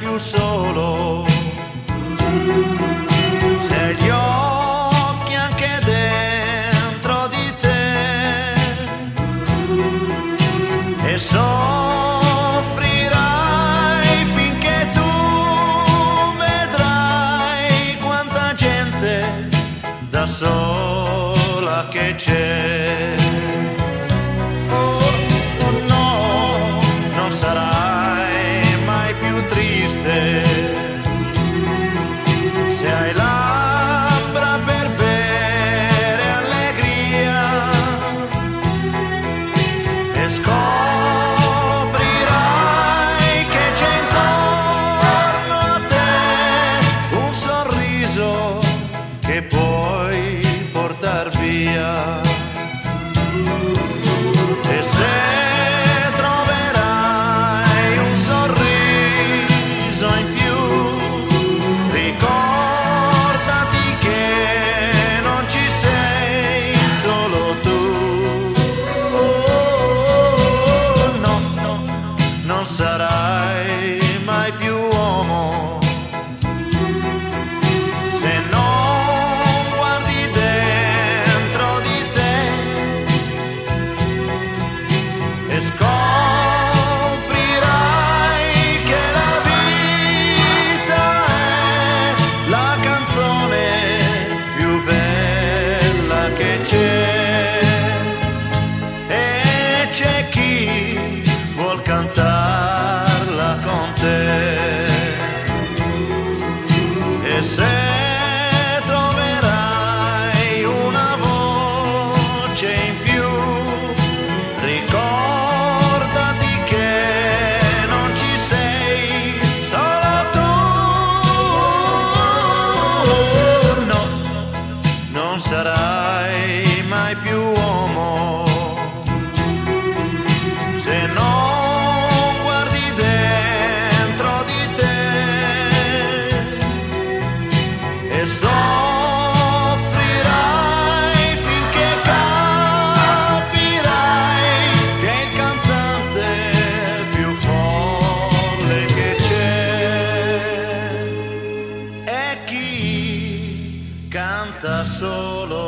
più solo, se hai gli occhi anche dentro di te e soffrirai finché tu vedrai quanta gente da sola che c'è. Oh, no, non sarai mai più triste se hai labbra per bere allegria e scoprirai che c'è intorno a te un sorriso che puoi portar via. E se troverai un sorriso in più, ricordati che non ci sei solo tu. Oh, no, no, non sarai mai più uomo se non guardi dentro di te e scoprirai che la vita è la canzone più bella che c'è e c'è chi vuol cantarla con te. E se troverai una voce in più, ricordati che non ci sei solo tu. No, non sarai mai più uomo se non guardi dentro di te e soffrirai finché capirai che è il cantante più folle che c'è è chi canta solo